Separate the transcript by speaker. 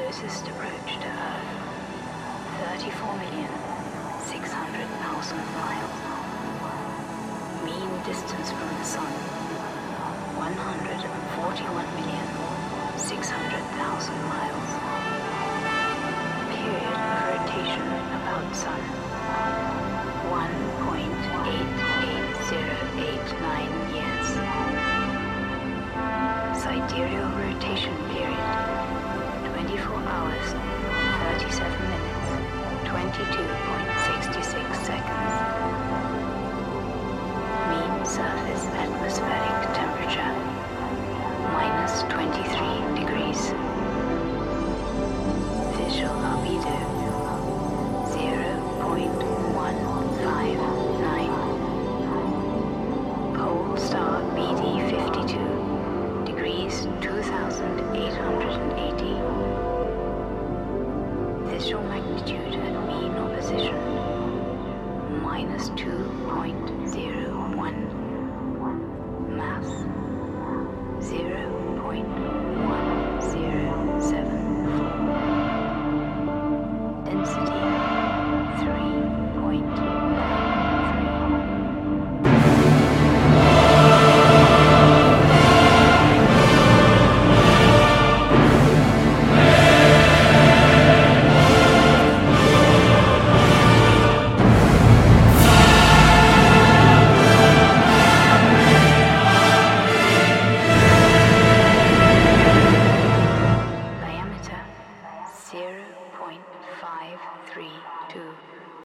Speaker 1: closest approach to Earth, 34,600,000 miles. Mean distance from the Sun, 141,600,000 miles. Period of rotation about Sun, 1.88089 years. Sidereal rotation period, 24 hours, 37 minutes, 22.66 seconds. Mean surface atmospheric temperature, minus 23 degrees. Visual albedo, 0.159. Pole star BD 52, degrees 2880. Visual magnitude at mean opposition, minus 2.01. Mass, 0.1074. Density, 0.532.